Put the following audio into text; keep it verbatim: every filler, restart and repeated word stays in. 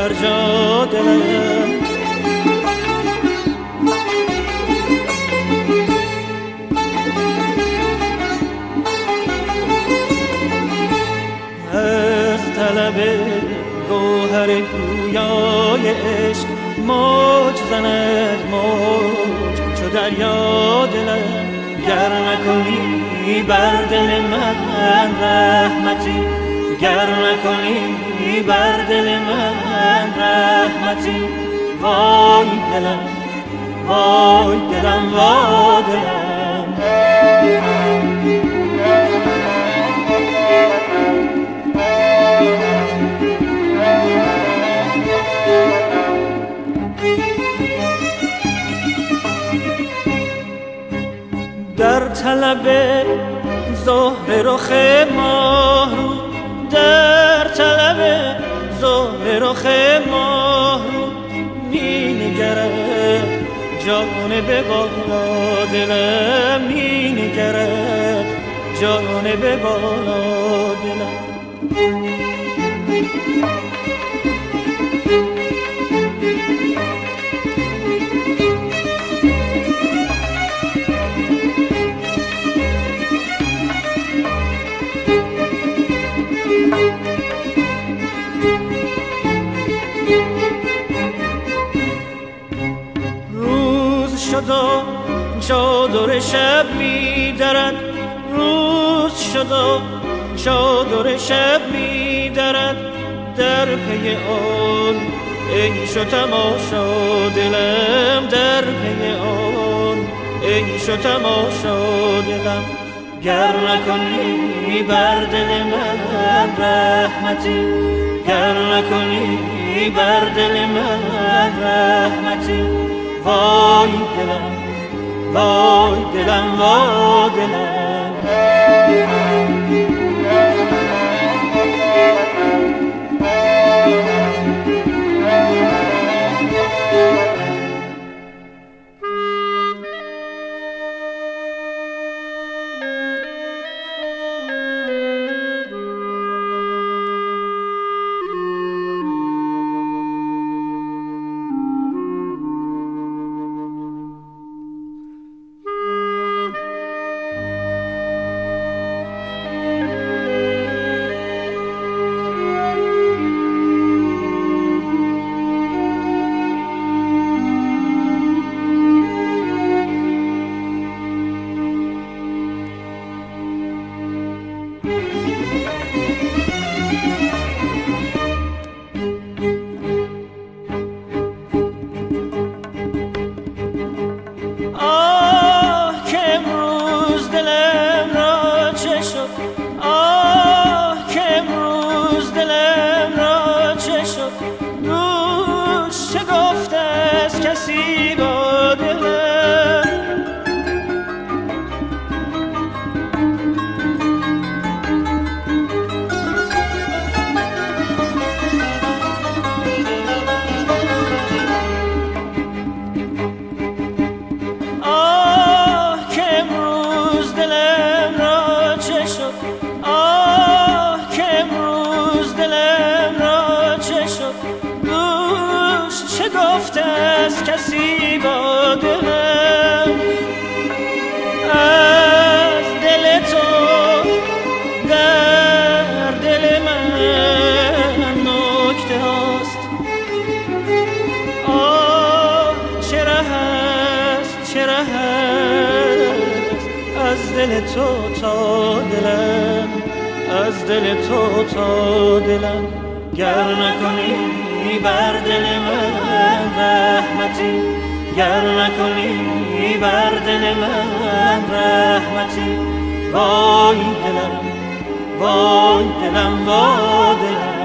بر جا دلم. از طلب گوهر گویای عشق موج زند موج چو دریا دلم. گر نکنی بر دل من رحمتی، گر نکنی بر دل من رحمتی، وای دلم وای دلم وای دلم. در طلب زهر رخ ماه رو، در طلب زهر رخ ماه رو می نگرد جانب بالا دلم، می نگرد جانب بالا دلم. شد و چادر شب می درد، روز شد و چادر شب می درد، در پی آن عیش و تماشا دلم، در پی آن عیش و تماشا دلم. گر نکنی بر دل من رحمتی، گر نکنی بر دل من رحمتی، وای دلم وای دلم وای دلم. گفته است کسی با دلم، از دل تو در دل من نکته هاست. آه چه ره است چه ره است از دل تو تا دلم، از دل تو تا دلم. گر نکنی بر دل من رحمتی، گر نکنی بر دل من رحمتی، وای دلم وای دلم وای دلم.